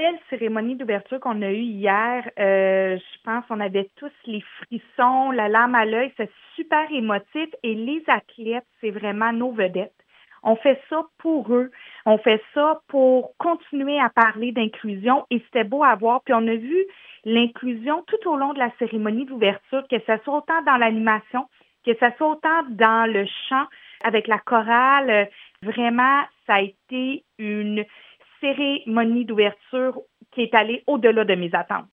belle cérémonie d'ouverture qu'on a eue hier. Je pense qu'on avait tous les frissons, la larme à l'œil. C'est super émotif et les athlètes, c'est vraiment nos vedettes. On fait ça pour eux. On fait ça pour continuer à parler d'inclusion et c'était beau à voir. Puis on a vu l'inclusion tout au long de la cérémonie d'ouverture, que ça soit autant dans l'animation, que ça soit autant dans le chant avec la chorale. Vraiment, ça a été une cérémonie d'ouverture qui est allée au-delà de mes attentes.